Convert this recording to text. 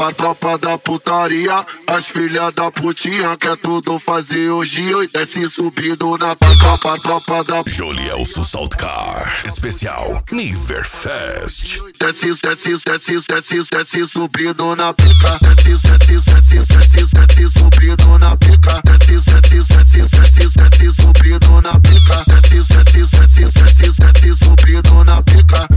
tropa da putaria. As filhas da putinha quer tudo fazer hoje e desce subindo na tropa da Jolielso Saltcar, especial Niverfest. Desce subindo na pica. Desce subindo na pica. Desce subindo na pica. Desce subindo na pica.